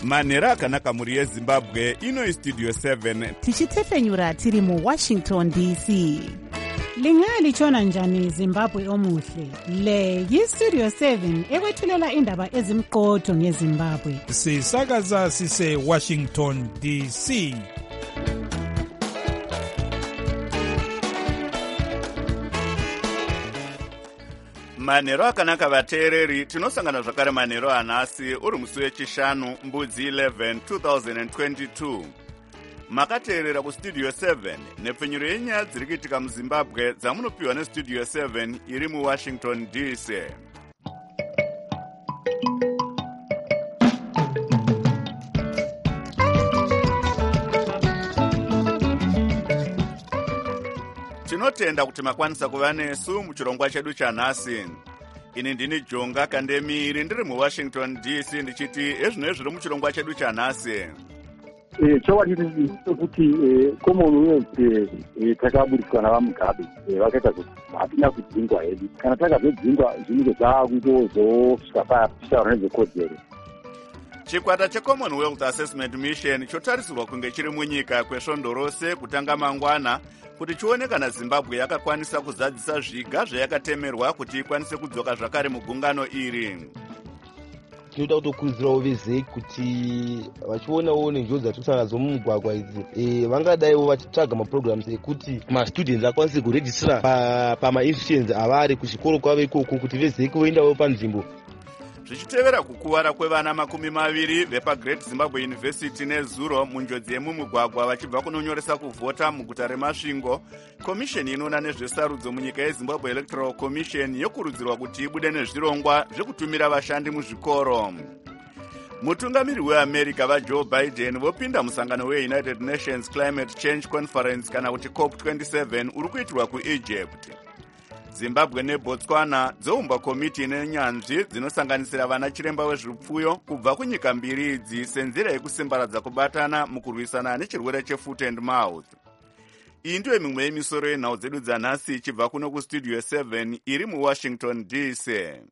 manhero akanaka mhuri yezimbabwe. Ino istudio 7 tichitefenyura tiri muwashington dc. Lingalitshona njani Zimbabwe omuhle? Le yistudio 7 ekwethulela indaba ezimqotho ngeZimbabwe. Sisakaza sise Washington DC. manhero akanaka vateereri. Tinosangana zvakare manhero anhasi uri musi wechishanu mbudzi 11 2022. Makateerera kustudio 7 nepfenyuro yenyaya dziri kuitika muzimbabwe dzamunopiwa nestudio 7 iri muwashington dc. Tinotenda kuti makwanisa kuva nesu muchirongwa chedu chanhasi. Ini ndini Jonga Kandemiri ndiri muwashington dc ndichiti ezvino zviri muchirongwa chedu chanhasi. Chokwadi kuti Commonwealth takaburitswa navamugabe vakaita kuti hatina kudzingwa hedu. Kana takazodzingwa zvinenge zvakungozosvika pachitaura nezvekodzero. Chikwata cheCommonwealth Assessment Mission chotarisirwa kunge chiri munyika kwesvondo rose kutanga mangwana kuti chione kana Zimbabwe yakakwanisa kuzadzisa zviga zvayakatemerwa kuti ikwanise kudzoka zvakare mugungano iri. Tinoda kutokurudzirawo vezeki kuti vachionawo nenjodzi dzatikusangana nadzo mumugwagwa idzi vangadaiwo vachitsvaga maprograms ekuti mastudents akwanise kurejistira pamainstitutions avari kuchikoro kwavo ikoko kuti vezeki voendawo panzvimbo. Zvichitevera kukuvara kwevana 20 vepaGreat Zimbabwe University nezuro munjodzi yemumugwagwa vachibva kunonyoresa kuvhota muguta reMasvingo, komisheni inoona nezvesarudzo munyika yeZimbabwe Electoral Commission yokurudzirwa kuti ibude nezvirongwa zvekutumira vashandi muzvikoro. Mutungamiri weAmerica vaJoe Biden vopinda musangano weUnited Nations Climate Change Conference kana kuti COP27 uri kuitirwa kuEgypt. Zimbabwe neBotswana dzoumba komiti inenyanzvi dzinosanganisira vana chiremba wezvipfuyo kubva kunyika mbiri idzi senzira yekusimbaradza kubatana mukurwisana nechirwere chefoot and mouth. Iyi ndiyo mimwe yemisoro yenhau dzedu dzanhasi ichibva kuno kustudio 7 iri muwashington dc.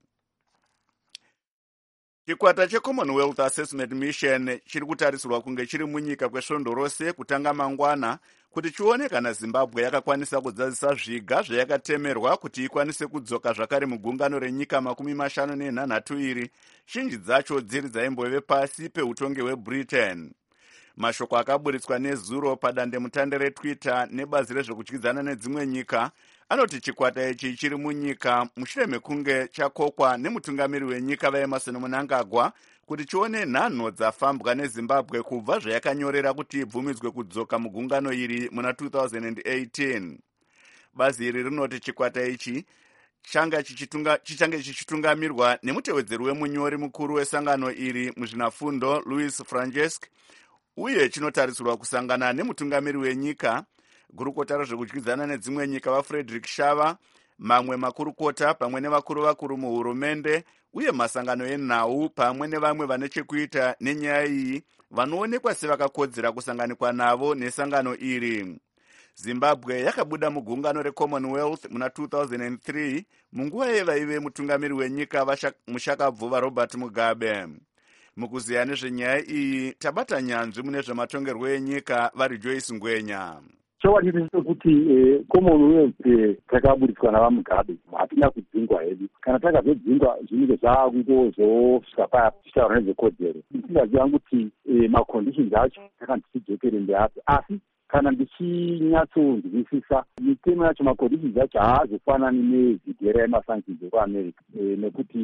Chikwata cheCommonwealth Assessment Mission chiri kutarisirwa kunge chiri munyika kwesvondo rose kutanga mangwana kuti chione kana Zimbabwe yakakwanisa kudzadzisa zviga zvayakatemerwa kuti ikwanise kudzoka zvakare mugungano renyika 53 iri, zhinji dzacho dziri dzaimbove pasi peutongi hweBritain. Mashoko akaburitswa nezuro padandemutande reTwitter nebazi rezvekudyidzana nedzimwe nyika anoti chikwata ichi chiri munyika mushure mekunge chakokwa nemutungamiri wenyika vaEmerson Mnangagwa kuti chione nhanho dzafambwa neZimbabwe kubva zvayakanyorera kuti ibvumidzwe kudzoka mugungano iri muna 2018. Bazi iri rinoti chikwata ichi chichange chichitungamirwa nemutevedzeri wemunyori mukuru wesangano iri muzvinafundo Louis Franceschi, uye chinotarisirwa kusangana nemutungamiri wenyika, gurukota rezvekudyidzana nedzimwe nyika vaFrederick Shava, mamwe makurukota pamwe nevakuru muhurumende uye masangano enhau pamwe nevamwe vane chekuita nenyaya iyi vanoonekwa sevakakodzera kusanganikwa navo nesangano iri. Zimbabwe yakabuda mugungano reCommonwealth muna 2003 munguva yevaive mutungamiri wenyika mushakabvuva Robert Mugabe. Mukuziya nezvenyaya iyi tabata nyanzvi mune zvematongerwo enyika vari Joyce Ngwenya. Chokwadi kuti Commonwealth takaburitswa navamugabe hatina kudzingwa hedu. Kana takazodzingwa zvinenge zvakungozosvika pachitaura nezvekodzero. Ndisingaziva kuti maconditions acho takandichidzokere ndeapi, asi kana ndichinyatsonzwisisa mitemo yacho maconditions acho haazofanani nevhigera yemasanctions ekuAmerica nekuti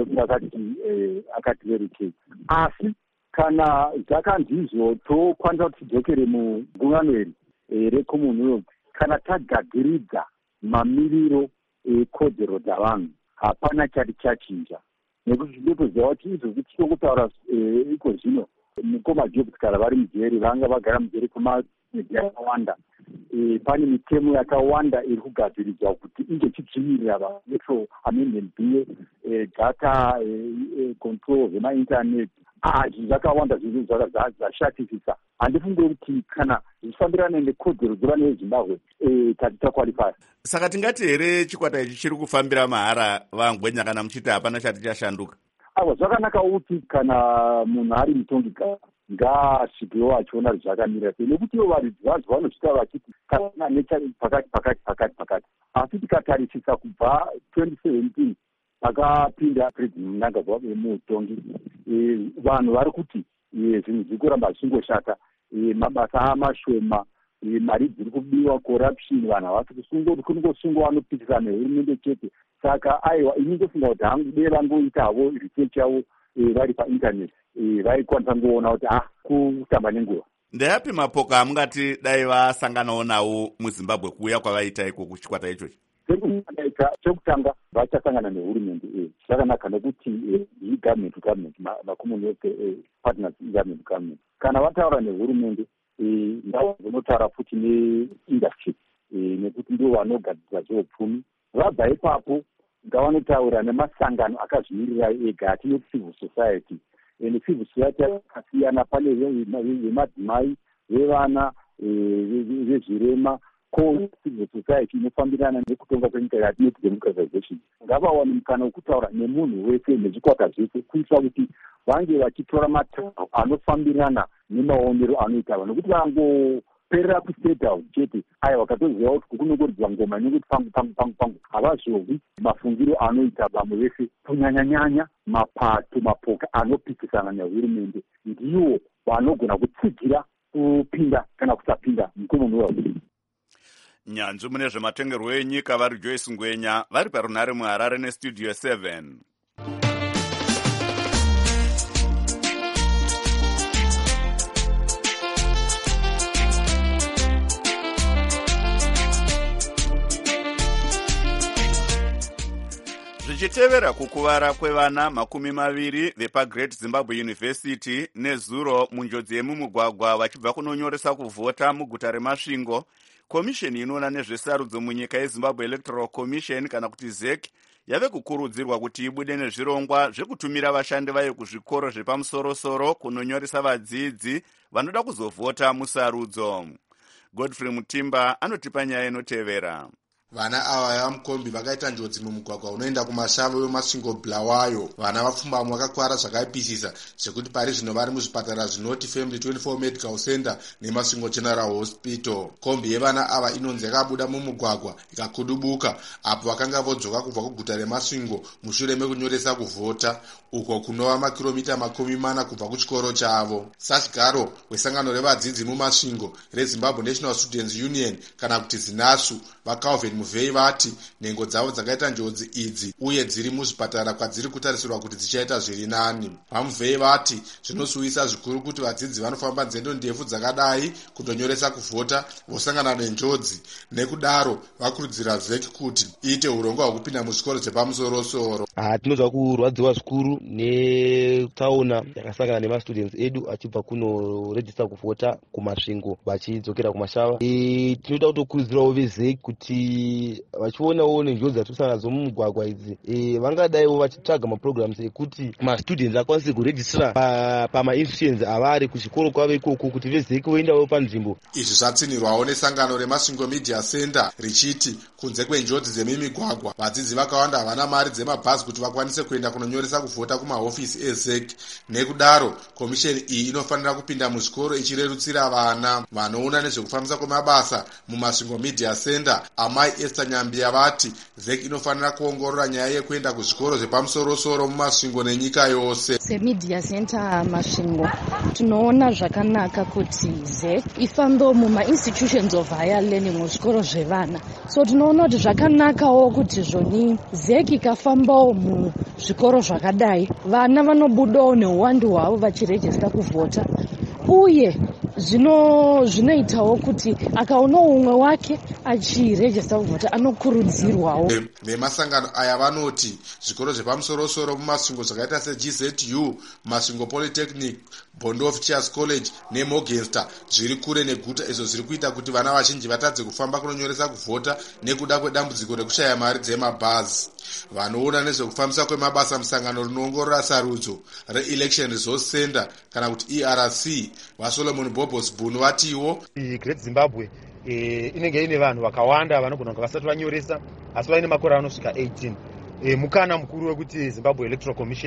akativerukei. Asi kana zvakandizvo tokwanisa kuti tidzokere mugungano iri reCommonwealth, kana tagagiridza mamiriro ekodzero dzavanhu hapana chati chachinja, nekuti zvinotoziva kuti izvozvi tichikutaura iko zvino mukoma Jobs kana vari mujeri vanga vagara mujeri kwemagwedzi akawanda, pane mitemo yakawanda iri kugadziridzwa kuti ingochidzivirira vaelectoral amendment bill, data control zvemainternet. Zvakawanda zvinhu zvashatisisa. Handifunge kuti kana zvifambirana nekodzero dzevana veZimbabwe tati takwalifaya. Saka tingati here chikwata ichi chiri kufambira mahara vangwenya kana muchiti hapana chati chashanduka? ava zvakanaka kuti kana munhu ari mutongi ngaasvikewo achiona zvakamira sei, nekuti ivo varidzi vanhu vanosvika vachiti kana pakati asi tikatarisisa kubva 2017 pakapinda president Mnangagwa mutongi, vanhu vari kuti zvinhu zviri kuramba zvichingoshata, mabasa amashoma, mari dziri kubiwa, corruption, vanhu havasi kunongosungwa vanopitisana nehurumende chete. Saka aiwa ini ndofunga kuti hangu dei vangoitavo research yavo vari painternet, vaikwanisa kungoona kuti kutamba nenguva. Ndeyapi mapoka amungati dai vasanganawo nawo muZimbabwe kuuya kwavaita iko kuchikwata ichochi? Chekutanga vachasangana nehurumende, zvakanaka nekuti government macommonwealth partners government. Kana vataura nehurumende ndavanotaura futi neindustry, nekuti ndo vanogadzira zveupfumi. Vabva ipapo ngavanotaura nemasangano akazvimirira ega atinoti civil society. Civil society yakasiyana, pane vemadzimai, vevana, vezvirema, civil society inofambirana nekutonga kwenyika yatinoti democratization. Ngavawane mukana wekutaura nemunhu wese nezvikwata zvese, kuitira kuti vange vachitora matauro anofambirana nemaonero anoita vanhu, nokuti vangoperera kustate house chete aya vakatoziva kuti kunongoridzwa ngoma inongoti pangu havazvovi mafungiro anoita vamwe vese, kunyanyanyanya mapoka anopisisana nehurumende ndiwo vanogona kutsigira kupinda kana kusapinda muCommonwealth. Nyanzvi mune zvematongerwo enyika vari Joyce Ngwenya vari parunhare muHarare nestudio 7. Zvichitevera kukuvara kwevana 20 vepaGreat Zimbabwe University nezuro munjodzi yemumugwagwa vachibva kunonyoresa kuvhota muguta reMasvingo, komisheni inoona nezvesarudzo munyika yeZimbabwe Electoral Commission kana kuti ZEC yave kukurudzirwa kuti ibude nezvirongwa zvekutumira vashandi vayo kuzvikoro zvepamusoro-soro kunonyoresa vadzidzi vanoda kuzovhota musarudzo. Godfrey Mutimba anotipa nyaya inotevera. Vana ava vamukombi vakaita njodzi mumugwagwa unoenda kumashavu weMasvingo Bulawayo. Vana vapfumbamwe vakakwara zvakaipisisa zvekuti pari zvino vari muzvipatara zvinoti Family 24 Medical Center neMasvingo General Hospital. Kombi yevana ava inonzi yakabuda mumugwagwa ikakudubuka apo vakanga vodzoka kubva kuguta reMasvingo mushure mekunyoresa kuvhota, uko kunova makiromita 40 kubva kuchikoro chavo. Sasigaro wesangano revadzidzi muMasvingo reZimbabwe National Students Union kana kuti ZINASU vaCalvin Muvhei vati nhengo dzavo dzakaita njodzi idzi uye dziri muzvipatara kwadziri kutarisirwa kuti dzichaita zviri nani. VaMuvhei vati zvinosuwisa zvikuru kuti vadzidzi vanofamba nzendo ndefu dzakadai kutonyoresa kuvhota vosangana nenjodzi. Nekudaro vakurudzira ZEC kuti iite urongwa hwekupinda muzvikoro zvepamusoro-soro. Tinozwa kurwadziwa zvikuru netsaona yakasangana nemastudents edu achibva kunorejista kuvhota kuMasvingo vachidzokera kumashava. Tinoda kutokurudzirawo veZEC kuti vachionawo nenjodzi dzatikusangana nadzo mumugwagwa idzi, vangadaiwo vachitsvaga maprograms ekuti mastudents akwanise kurejistira pamainstitutions avari kuchikoro kwavo ikoko kuti veZEC voendawo panzvimbo. Izvi zvatsinirwawo nesangano reMasvingo Media Center richiti kunze kwenjodzi dzemimigwagwa vadzidzi vakawanda havana mari dzemabhazi kuti vakwanise kuenda kunonyoresa kuvhota kumahofisi eZEC. Nekudaro komisheni iyi inofanira kupinda muzvikoro ichirerutsira vana. Vanoona nezvekufambisa kwemabasa muMasvingo Media Center Amai Esther Nyambia vati ZEC inofanira kuongorora nyaya yekuenda kuzvikoro zvepamusoro-soro muMasvingo nenyika yose. SeMedia Center Masvingo tinoona zvakanaka kuti ZEC ifambewo mumainstitutions of higher learning muzvikoro zvevana. So tinoona kuti zvakanakawo kuti zvoni ZEC ikafambawo muzvikoro zvakadai vana vanobudawo neuwandu hwavo vachirejista kuvhota, uye zvinoitawo kuti akaona umwe wake achirejista kuvhota anokurudzirwawo. Vemasangano aya vanoti zvikoro zvepamusoro-soro muMasvingo zvakaita seGZU, Masvingo Polytechnic, Bondo of Teachers College neMorgenster zviri kure neguta, izvo zviri kuita kuti vana vazhinji vatadze kufamba kunonyoresa kuvhota nekuda kwedambudziko rekushaya mari dzemabhazi. Vanoona nezvekufambisa kwemabasa musangano rinoongorora sarudzo reElection Resource Center kana kuti ERC vaSolomon Bobos Bunu vatiwo Great Zimbabwe inenge ine vanhu vakawanda vanogona kunge vasati vanyoresa asi vaine makore anosvika 18. Mukana mukuru wekuti Zimbabwe Electoral Commission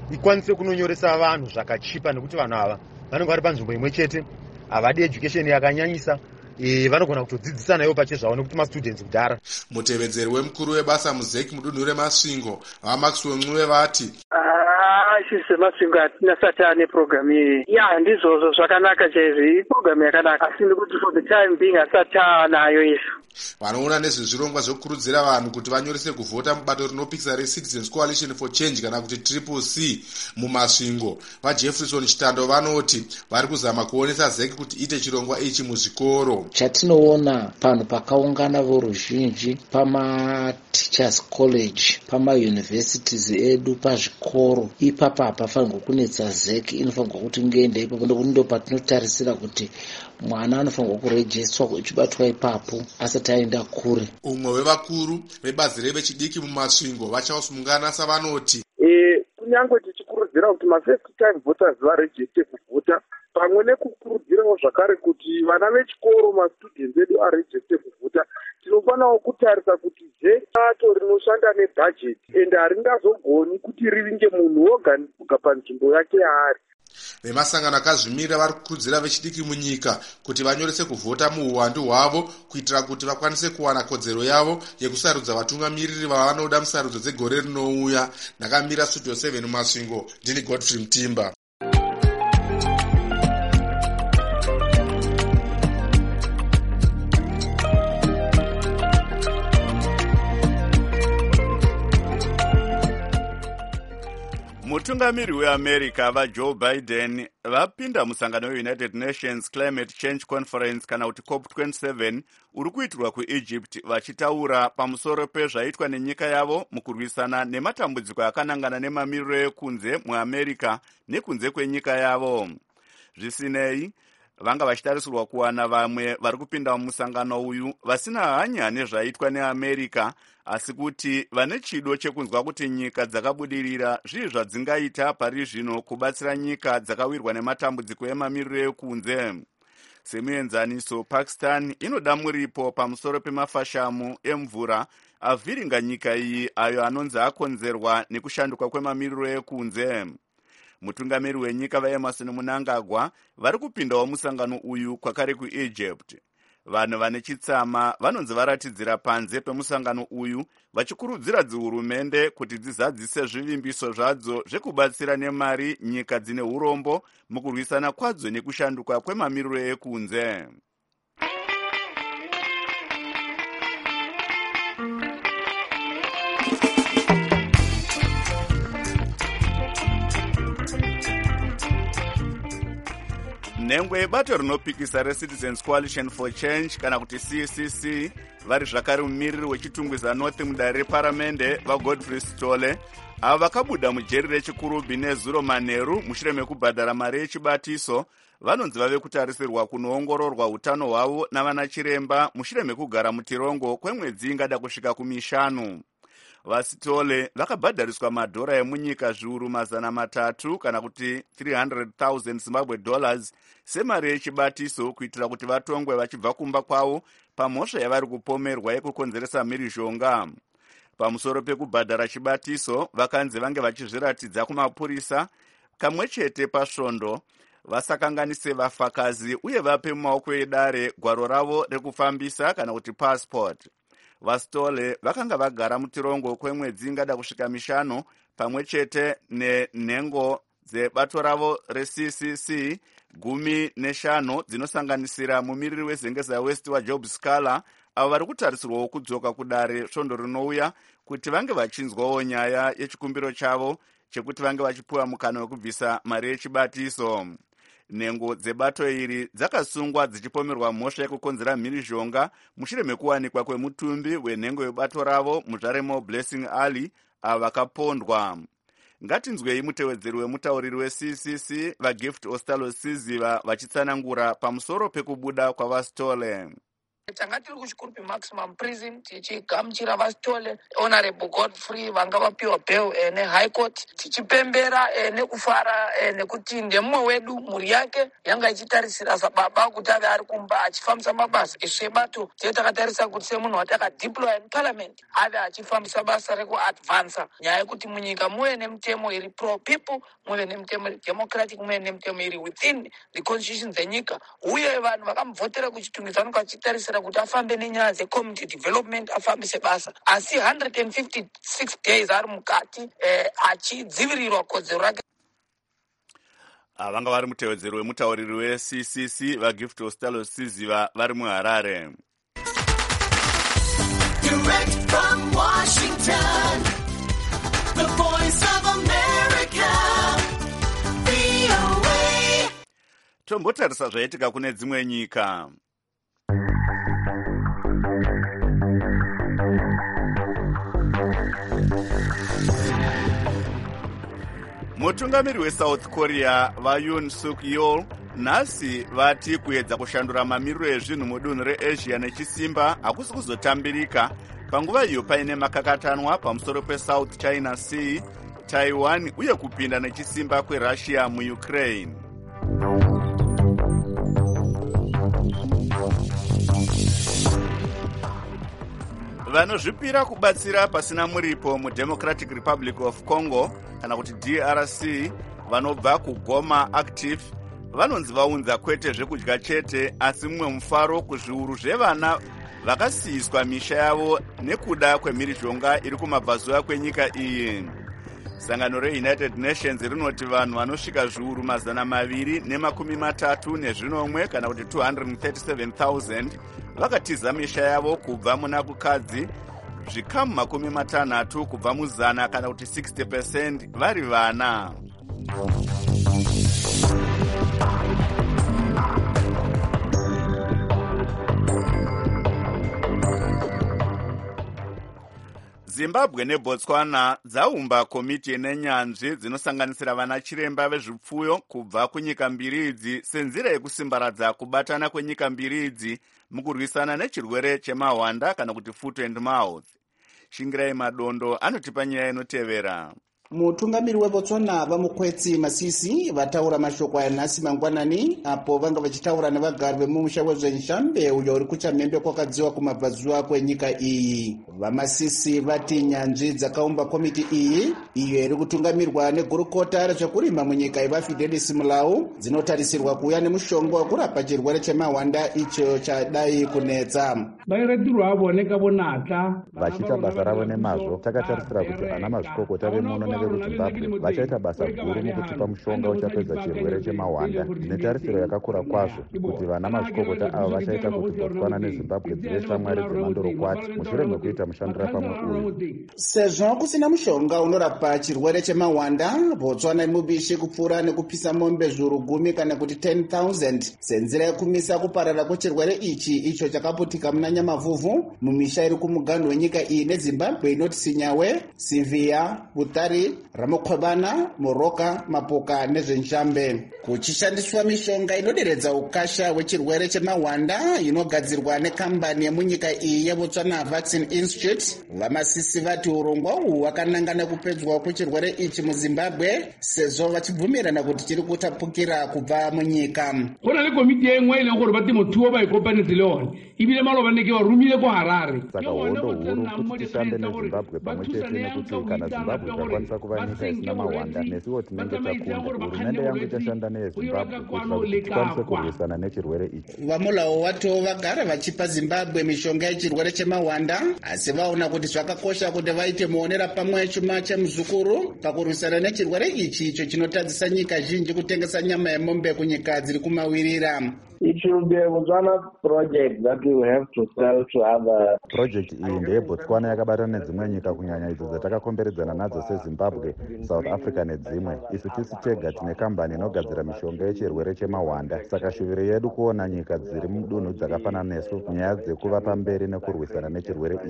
ikwanise kunonyoresa vanhu zvakachipa, nekuti vanhu ava vanenge vari panzvimbo imwe chete, havadi education yakanyanyisa, vanogona kutodzidzisana ivo pachezvavo nekuti mastudents kudhara. Mutevedzeri wemukuru webasa muzeki mudunhu reMasvingo vaMaxwell Ncube vati isi seMasvingo hatinasati ane programu iyi. Ndizvozvo zvakanaka chaizvo, programu yakanaka, asi nekuti for the time being hasati anayo isu. Vanoona nezvezvirongwa zvokurudzira vanhu kuti vanyorese kuvhota mubato rinopikisa reCitizens Coalition for Change kana kuti CCC muMasvingo vaJefferson Chitando vanoti vari kuzama kuonesa ZEC kuti ite chirongwa ichi muzvikoro. Chatinoona panhu pakaungana voruzhinji pama-teachers college, pama-universities edu, pazvikoro, ipapa hapafanirwa kunetsa ZEC. Inofanirwa kuti ngende ipapo ndo patinotarisira kuti mwana anofanirwa kurejistwa uchibatwa ipapo asati aenda kure. Umwe wevakuru vebazi revechidiki muMasvingo vachausungana savanoti kunyange tichikurudzira kuti ma-first time voters varejiste kuvhota, pamwe nekukurudzirawo zvakare kuti vana vechikoro mastudents edu arejiste kuvhota, tinofanawo kutarisa kuti bato rinoshanda nebhajeti ende haringazogoni kuti rivinge munhu woga panzvimbo yake yaari. Vemasangano akazvimirira vari kukurudzira vechidiki munyika kuti vanyorese kuvhota muuwandu hwavo kuitira kuti vakwanise kuwana kodzero yavo yekusarudza vatungamiriri vavanoda musarudzo dzegore rinouya. Ndakamira Studio 7 muMasvingo, ndini Godfrey Mutimba. Mutungamiri weAmerica vaJoe Biden vapinda musangano weUnited Nations Climate Change Conference kana kuti COP27 uri kuitirwa kuEgypt, vachitaura pamusoro pezvaitwa nenyika yavo mukurwisana nematambudziko akanangana nemamiriro ekunze muAmerica nekunze kwenyika yavo. Zvisinei, vanga vachitarisirwa kuwana vamwe vari kupinda mumusangano uyu vasina hanya nezvaitwa neAmerica, asi kuti vane chido chekunzwa kuti nyika dzakabudirira zvii zvadzingaita pari zvino kubatsira nyika dzakawirwa nematambudziko emamiriro ekunze. Semuenzaniso, Pakistan inoda muripo pamusoro pemafashamu emvura avhiringa nyika iyi ayo anonzi akonzerwa nekushanduka kwemamiriro ekunze. Mutungamiri wenyika vaEmerson Mnangagwa vari kupindawo musangano uyu kwakare kuEgypt. Vanhu vane chitsama vanonzi varatidzira panze pemusangano uyu vachikurudzira dzihurumende kuti dzizadzise zvivimbiso zvadzo zvekubatsira nemari nyika dzine urombo mukurwisana kwadzo nekushanduka kwemamiriro ekunze. Nhengwe yebato rinopikisa reCitizens Coalition for Change kana kuti CCC vari zvakare mumiriri wechitungwiza North mudare reparamende vaGodfrey Sitole avo vakabuda mujeri rechikurubhi nezuro manheru mushure mekubhadhara mari yechibatiso vanonzi vave kutarisirwa kunoongororwa utano hwavo navana chiremba mushure mekugara mutirongo kwemwedzi ingada kusvika ku5. VaSitole vakabhadhariswa madhora emunyika zviuru 300 kana kuti 300,000 Zimbabwe dollars semari yechibatiso kuitira kuti vatongwe vachibva kumba kwavo pamhosva yavari kupomerwa yekukonzeresa mhirizhonga. Pamusoro pekubhadhara chibatiso, vakanzi vange vachizviratidza kumapurisa kamwe chete pasvondo, vasakanganise vafakazi uye vape mumaoko edare gwaro ravo rekufambisa kana kuti passport. VaSitole vakanga vagara mutirongo kwemwedzi ingada kusvika 5 pamwe chete nenhengo dzebato ravo reCCC 15 dzinosanganisira mumiriri weZengeza West waJob Scala avo vari kutarisirwawo kudzoka kudare svondo rinouya kuti vange vachinzwawo nyaya yechikumbiro chavo chekuti vange vachipiwa mukana wekubvisa mari yechibatiso. Nhengo dzebato iri dzakasungwa dzichipomerwa mhosva yekukonzera mhirizhonga mushure mekuwanikwa kwemutumbi wenhengo yebato ravo mudzvaremo Blessing Ali avo vakapondwa. Ngatinzwei mutevedzeri wemutauriri weCCC vaGift Ostalo Siziva vachitsanangura pamusoro pekubuda kwavaSitole. Tanga tiri kuchikuru maximum prison tichigamuchira vasitole Honorable Godfrey vanga vapiwa bail neHigh Court tichipembera nekufara nekuti ndemumwe wedu mhuri yake yanga ichitarisira sababa kuti ave ari kumba achifambisa mabasa. Isu sebato tiye takatarisa kuti semunhu watakadeploya muparliament ave achifambisa basa rekuadvansa nyaya yekuti munyika muve nemitemo iri pro people, muve nemitemo iri democratic, muve nemitemo iri within the constitution dzenyika, uye vanhu vakamuvhotera kuchitungidzano kwachitarisira kuti afambe nenyaya dzecommunity development afambise basa. Asi 156 days ari mukati achidzivirirwa kodzero rake. Vanga vari mutevedzeri wemutauriri weCCC vaGift Ostalo Siziva vari muHarare. Direct from Washington, the voice of America, VOA. Tombotarisa zvaitika kune dzimwe nyika. Mutungamiri weSouth Korea vaYoon Suk Yeol nhasi vati kuedza kushandura mamiriro ezvinhu mudunhu reAsia nechisimba hakusi kuzotambirika panguva iyo paine makakatanwa pamusoro peSouth China Sea, Taiwan uye kupinda nechisimba kweRussia muUkraine. Vanozvipira kubatsira pasina muripo muDemocratic Republic of Congo kana kuti DRC vanobva kuGoma Active vanonzi vaunza kwete zvekudya chete asi mumwe mufaro kuzviuru zvevana vakasiyiswa misha yavo nekuda kwemhirizhonga iri kumabvazuva kwenyika iyi. Sangano reUnited Nations rinoti vanhu vanosvika zviuru 233 kana kuti 237,000 vakatiza misha yavo kubva muna kukadzi, zvikamu 60 kubva muzana kana kuti 60% vari vana. Zimbabwe neBotswana dzaumba komiti nenyanzvi dzinosanganisira vana chiremba vezvipfuyo kubva kunyika mbiri idzi senzira yekusimbaradza kubatana kwenyika mbiri idzi mukurwisana nechirwere chemahwanda kana kuti foot and mouth. Shingirai Madondo anotipa nyaya inotevera. Mutungamiri weBotswana vamukwetsi Masisi vataura mashoko aya nhasi mangwanani apo vanga vachitaura nevagari vemumusha wezvenshambe uyo uri kuchamhembe kwakadziwa kumabvazuva kwenyika iyi. VaMasisi vati nyanzvi dzakaumba komiti iyi iyo iri kutungamirwa negurukota rezvekurima munyika yevaFidelis Mulau dzinotarisirwa kuuya nemushonga wekurapa chirwere chemahwanda icho chadai kunetsa. Vachiita basa ravo nemazvo, takatarisira kuti ana mazvikokota vemuno vekuZimbabwe vachaita basa guru mukutipa mushonga uchapedza chirwere chemahwanda. Netarisiro yakakura kwazvo kuti vana mazvikokota ava vachaita kuti Botswana neZimbabwe dzive shamwari dzemandorokwati mushure mekuita mushandira pamwe uyu. Sezvo kusina mushonga unorapa chirwere chemahwanda, Botswana imubishi kupfuura nekupisa mombe zviuru 10 kana kuti 10,000 senzira yekumisa kuparara kwechirwere ichi icho chakaputika muna Nyamavhuvhu mumisha iri kumuganhu wenyika iyi neZimbabwe inoti Sinyawe, Sivia, Butari, Ramokhwebana, Moroka, Mapoka nezvenshambe. Kuchishandiswa mishonga inoderedza ukasha hwechirwere chemahwanda inogadzirwa nekambani yemunyika iyi yeBotswana Vaccine Institute, VaMasisi vati urongwa uhu hwakanangana kupedzwa kwechirwere ichi muZimbabwe sezvo vachibvumirana kuti chiri kutapukira kubva munyika. Kona lekomiti yemwe ilengoro vati mutuwo vaikopanidzi leone ibile malo vanenge varumile kuHarare. Saka hondo huru kuti tishande neZimbabwe pamwe chete nekuti kana Zimbabwe zvakwanisa kuva nyika isina mahwanda nesiwo tinenge takunda. Hurumende yangu ichashanda neyeZimbabwe kuitira kuti tikwanise kurwisana nechirwere ichi. VaMulawo vato vagara vachipa Zimbabwe mishonga yechirwere chemahwanda asi vaona kuti zvakakosha kuti vaite muonera pamwe chuma chemuzukuru pakurwisana nechirwere ichi icho chinotadzisa nyika zhinji kutengesa nyama yemombe kunyika dziri kumawirira. It should be a Botswana project that we will have to sell to other. Project iyi ndeyebotswana yakabatana nedzimwe nyika kunyanya idzo dzatakakomberedzana nadzo seZimbabwe, South Africa nedzimwe. Isu tisi tega tine kambani inogadzira mishonga yechirwere chemahwanda. Saka shuviro yedu kuona nyika dziri mudunhu dzakafanana nesu nyaya dzekuva pamberi nekurwisana nechirwere ichi.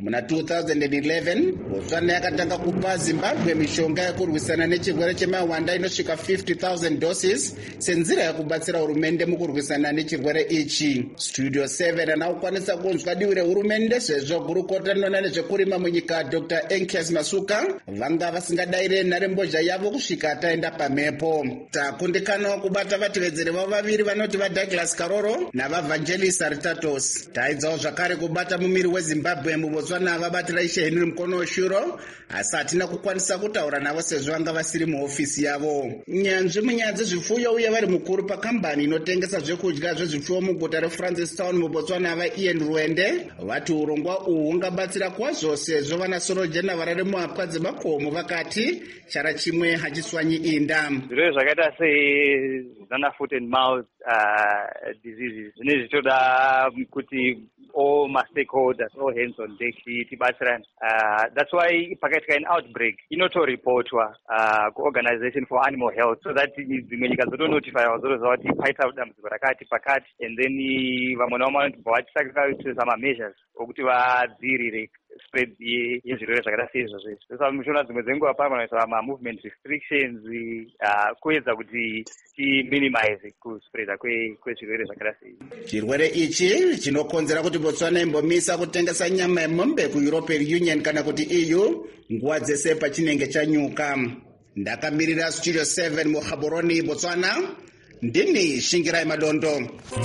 Muna 2011 Botswana yakatanga kupa Zimbabwe mishonga yekurwisana nechirwere chemahwanda inosvika 50,000 doses senzira yekubatsira hurumende mukurwisana nechirwere ichi. Studio 7 anakukwanisa kunzwa divi rehurumende sezvo gurukota rinoona nezvekurima munyika Dr. Enkes Masuka vanga vasingadaire nharembozha yavo kusvika taenda pamhepo. Takundikanawo kubata vatevedzeri vavo vaviri vanoti vaDouglas Karoro navaVangelis Aritatos. Taidzawo zvakare kubata mumiri weZimbabwe muBotswana vabatira Ishe Henry Mukono Shuro, asi hatina kukwanisa kutaura navo sezvo vanga vasiri muhofisi yavo. Nyanzvi munyaya dzezvifuyo uye vari mukuru pakambani inotengesa zvekudya zvezvipfuwo muguta reFrancistown muBotswana vaIan Ruende vati urongwa uhu hungabatsira kwazvo sezvo vanasorojena varari muhapwa dzemakomo vakati chara chimwe hachiswanyi inda. Zvirwere zvakaita sezana foot and mouth diseases zvine zvitoda kuti all my stakeholders, all hands on deck, tibatsirane. That's why pakaitika an outbreak inotoripotwa kuOrganization for Animal Health so that dzimwe nyika dzotonotify dzoroziva kuti paita dambudziko rakati pakati, and then vamwe navo vanotibva vatisakaisa ma-measures okuti vadziirire spread yezvirwere zvakaita seizvozvo. Saka muchiona dzimwe dzenguva panoiswa ma-movement restrictions kuedza kuti timinimize kuspreada kwezvirwere zvakaita seizvi. Chirwere ichi chinokonzera kuti Botswana imbomisa kutengesa nyama yemombe kuEuropean Union kana kuti EU nguva dzese pachinenge chanyuka. Ndakamirira Studio 7 muGaborone, Botswana, ndini Shingirai Madondo.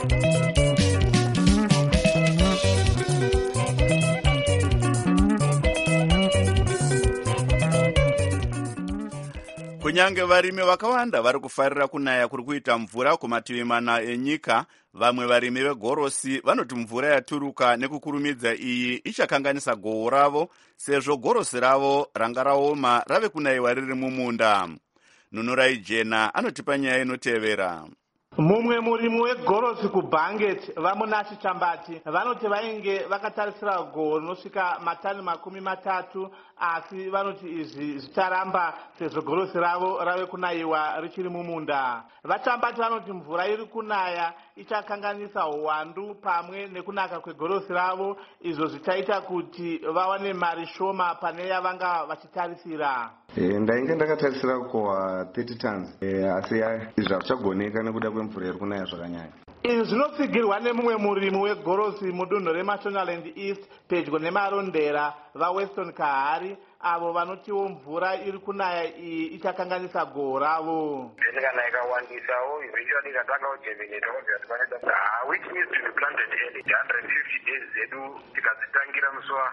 Kunyange varimi vakawanda vari kufarira kunaya kuri kuita mvura kumativi mana enyika, vamwe varimi vegorosi vanoti mvura yaturuka nekukurumidza iyi ichakanganisa gohwo ravo sezvo gorosi ravo ranga raoma rave kunayiwa riri mumunda. Nunurai Jena anotipa nyaya inotevera. Mumwe murimi wegorosi kuBanget vamunasi Chambati vanoti vainge vakatarisira gohwo rinosvika matani 30, asi vanoti izvi zvicharamba sezvo gorosi ravo rave kunayiwa richiri mumunda. VaChambati vanoti mvura iri kunaya ichakanganisa uwandu pamwe nekunaka kwegorosi ravo, izvo zvichaita kuti vawane mari shoma pane yavanga vachitarisira. Ndainge ndakatarisira kukohwa 30 tons asi izvi hazvichagoneka nekuda kwemvura iri kunaya zvakanyanya. Izvi zvinotsigirwa nemumwe murimi wegorosi mudunhu reMashonaland East pedyo nemarondera vaWeston Kahari, avo vanotiwo mvura iri kunaya iyi ichakanganisa gohwo ravo. Kana ikawandisawo eventually ikatanga kujemineta which needs to be planted early 150 days zedu tikadzitangira musi wa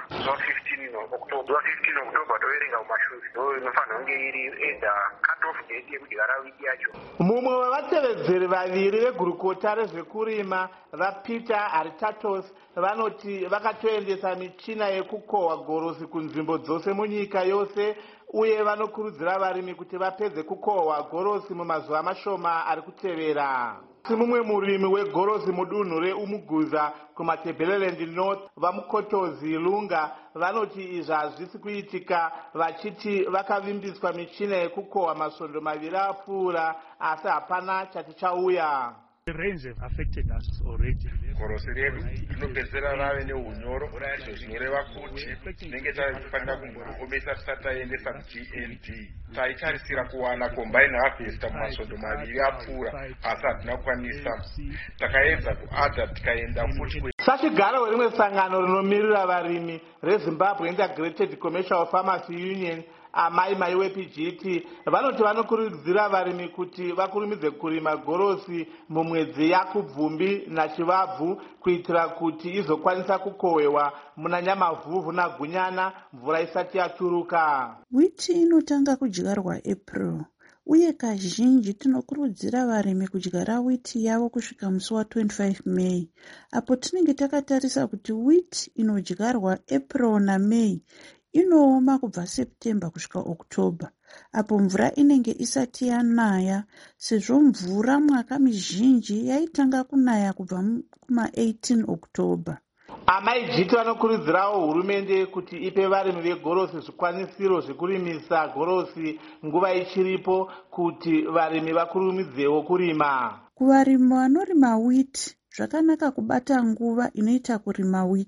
15 October 15 October toverenga mumashuzi ndo inofanira kunge iri either cut off date yekudyara wiki yacho. Mumwe wevatevedzeri vaviri vegurukota rezvekurima vaPeter Aritatos vanoti vakatoendesa michina yekukohwa gorosi kunzvimbo dzose munyika yose, uye vanokurudzira varimi kuti vapedze kukohwa gorosi mumazuva mashoma ari kutevera. Mumwe murimi wegorosi mudunhu reUmuguza kumaTebeleland North vaMukotozi Lunga vanoti izvi hazvisi kuitika, vachiti vakavimbiswa michina yekukohwa masvondo 2 apfuura asi hapana chati chauya. The rains have affected us already. Gorosi redu rinopedzera rave neunyoro, izvo zvinoreva kuti tinenge taifanira kumboomesa tisati taendesa kuGND. Taitarisira kuwana combine harvester mumasvondo 2 apfuura asi hatina kukwanisa. Takaedza kuadha tikaenda futi. Sachigaro werimwe sangano rinomirira varimi reZimbabwe Integrated Commercial Farmers Union amai wePGT vanoti vanokurudzira varimi kuti vakurumidze kurima gorosi mumwedzi yaKubvumbi naChivabvu kuitira kuti izokwanisa kukohwewa muna Nyamavhuvhu naGunyana mvura isati yaturuka. Witi inotanga kudyarwa April, uye kazhinji tinokurudzira varimi kudyara witi yavo kusvika musi wa25 May, apo tinenge takatarisa kuti witi inodyarwa April naMay inooma kubva September kusvika October, apo mvura inenge isati yanaya, sezvo mvura mwaka mizhinji yaitanga kunaya kubva kuma18 October. Amaijiti vanokurudzirawo hurumende kuti ipe varimi vegorosi zvikwanisiro zvekurimisa gorosi nguva ichiripo kuti varimi vakurumidzewo kurima. Kuvarimi vanorima witi zvakanaka kubata nguva inoita kurima witi.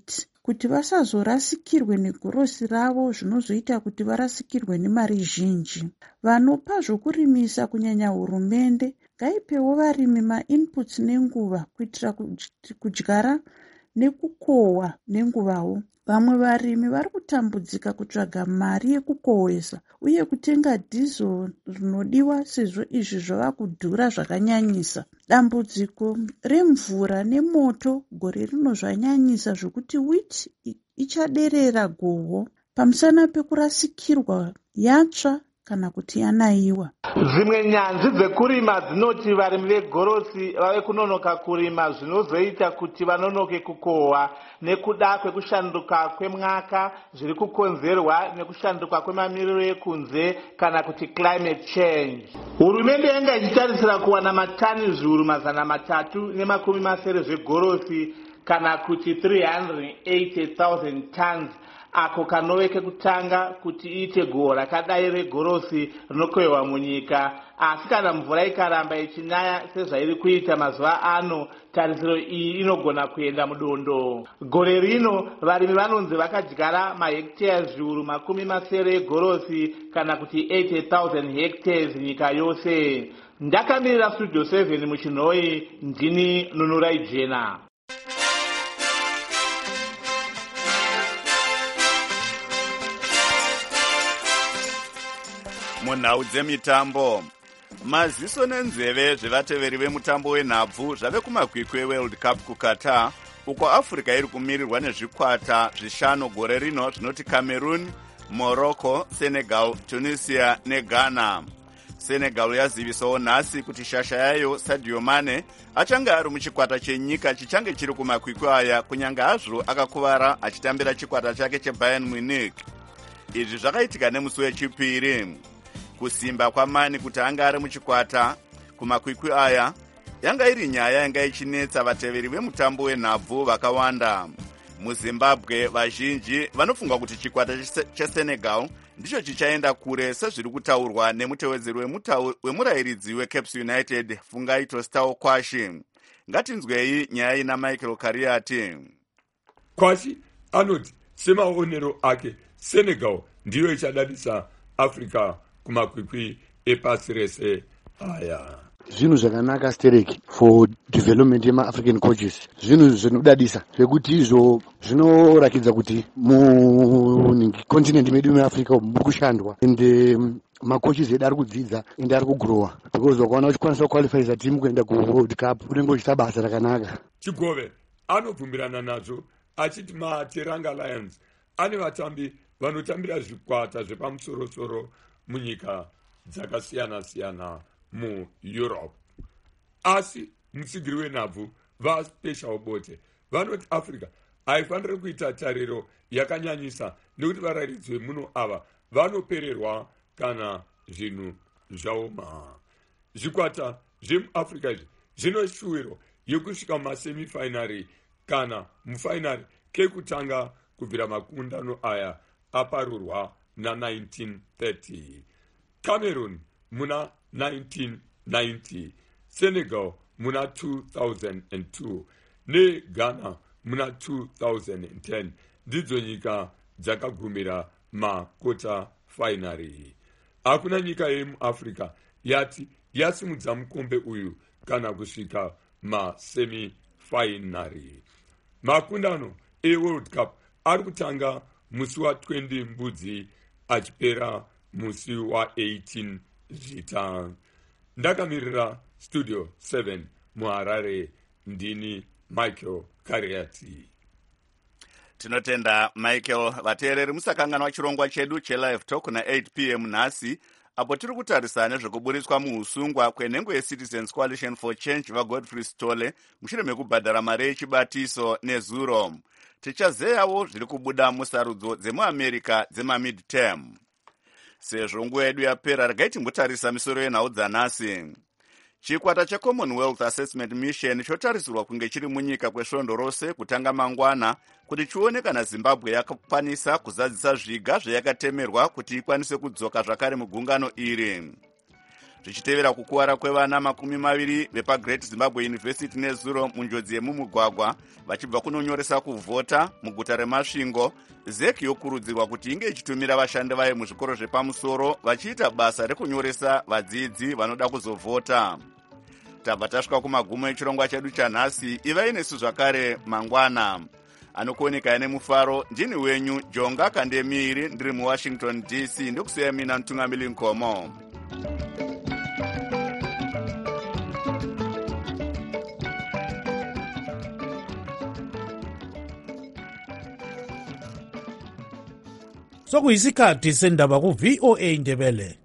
kuti vasazorasikirwe negorosi ravo zvinozoita kuti varasikirwe nemari zhinji. Vanopa zvokurimisa kunyanya hurumende ngaipewo varimi mainputs nenguva kuitira kudyara nekukohwa nenguvawo. Vamwe varimi vari kutambudzika kutsvaga mari yekukowesa uye kutenga dhizzo rinodiwa sezvo izvi zvava kudhura zvakanyanyisa. Dambudziko remvura nemoto gore rino zvanyanyisa zvokuti wheat ichaderera gohwo pamusana pekurasikirwa yatsva kana kuti yanayiwa. Zvimwe nyanzvi dzekurima dzinoti varimi vegorosi vave kunonoka kurima zvinozoita kuti vanonoke kukohwa nekuda kwekushanduka kwemwaka zviri kukonzerwa nekushanduka kwemamiriro ekunze kana kuti climate change. Hurumende yanga ichitarisira kuwana matani zviuru 380 zvegorosi kana kuti 380,000 tons ako kanove kekutanga kuti iite gohwo rakadai regorosi rinokohwewa munyika. Asi kana mvura ikaramba ichinaya sezvairi kuita mazuva ano, tarisiro iyi inogona kuenda mudondo. Gore rino varimi vanonzi vakadyara mahekitari zviuru 70 egorosi kana kuti 80,000 hectares nyika yose. Ndakamirira Studio 7 muchinhoi, ndini Nunurai Jena. Munhau dzemitambo, maziso nenzeve zvevateveri vemutambo wenhabvu zvave kumakwikwi eWorld Cup kuQatar, uko Africa iri kumirirwa nezvikwata zvishanu gore rino zvinoti Cameroon, Morocco, Senegal, Tunisia neGhana. Senegal yazivisawo nhasi kuti shasha yayo Sadio Mane achange ari muchikwata chenyika chichange chiri kumakwikwi aya, kunyange hazvo akakuvara achitambira chikwata chake cheBayern Munich. Izvi zvakaitika nemusi wechipiri. Kusimba kwaMane kuti anga ari muchikwata kumakwikwi aya yanga iri nyaya yanga ichinetsa vateveri vemutambo wenhabvu vakawanda. MuZimbabwe vazhinji vanofunga kuti chikwata cheSenegal ndicho chichaenda kure sezviri kutaurwa nemutevedzeri wemurayiridzi weCaps United Fungaito Stao Kwashi. Ngatinzwei nyaya ina Michael Kariati. Kwashi anoti semaonero ake Senegal ndiyo ichadadisa Africa kumakwikwi epasi rese aya. Zvinhu zvakanaka stereki for development yema-African coaches. Zvinhu zvinodadisa zvekuti izvo zvinorakidza kuti mucontinent medu meAfrica muri kushandwa ende macoaches edu ari kudzidza ende ari kugrowa because wakaona uchikwanisa kuqualifyisa timu kuenda kuWorld Cup unenge uchiita basa rakanaka. Chigove anobvumirana nazvo achiti maTeranga Lions ane vatambi vanotambira zvikwata zvepamusoro-soro munyika dzakasiyana-siyana muEurope. Asi musigiri wenhabvu vaSpecial Bote vanoti Africa haifaniri kuita tariro yakanyanyisa nekuti varayiridzi vemuno ava vanopererwa kana zvinhu zvaoma. Zvikwata zvemuAfrica izvi zvinoshuwirwa yekusvika mumasemifinary kana mufinary kekutanga kubvira makundano aya aparurwa na1930. Cameroon muna 1990, Senegal muna 2002 neGhana muna 2010 ndidzo nyika dzakagumira makota finary. Hakuna nyika yemuAfrica yati yasimudza mukombe uyu kana kusvika masemifinary. Makundano eWorld Cup ari kutanga musi wa20 mbudzi achipera musi wa18 zvita. Ndakamirira Studio 7 muHarare, ndini Michael Kariati. Tinotenda Michael. Vateereri musakanganwa chirongwa chedu chelive talk na 8 p.m. nhasi apo tiri kutarisa nezvekuburiswa muusungwa kwenhengo yeCitizens Coalition for Change vaGodfrey Sitole mushure mekubhadhara mari yechibatiso nezuro. Tichazeyawo zviri kubuda musarudzo dzemuAmerica dzemamidterm. Sezvo nguva yedu yapera, regai timbotarisa misoro yenhau dzanhasi. Chikwata cheCommonwealth Assessment Mission chotarisirwa kunge chiri munyika kwesvondo rose kutanga mangwana kuti chione kana Zimbabwe yakakwanisa kuzadzisa zviga zvayakatemerwa kuti ikwanise kudzoka zvakare mugungano iri. zvichitevera kukuwara kwevana 20 vepagreat zimbabwe university nezuro munjodzi yemumugwagwa vachibva kunonyoresa kuvhota muguta remasvingo. ZEC yokurudzirwa kuti inge ichitumira vashandi vayo muzvikoro zvepamusoro vachiita basa rekunyoresa vadzidzi vanoda kuzovhota. Tabva tasvika kumagumo echirongwa chedu chanhasi. Ivai nesu zvakare mangwana. Anokuoneka nemufaro ndini wenyu Jonga Kandemiri, ndiri muWashington DC. Ndikusiya mina Mtungamili Nkomo. Sokuyisikhathi sendaba ku VOA Ndebele.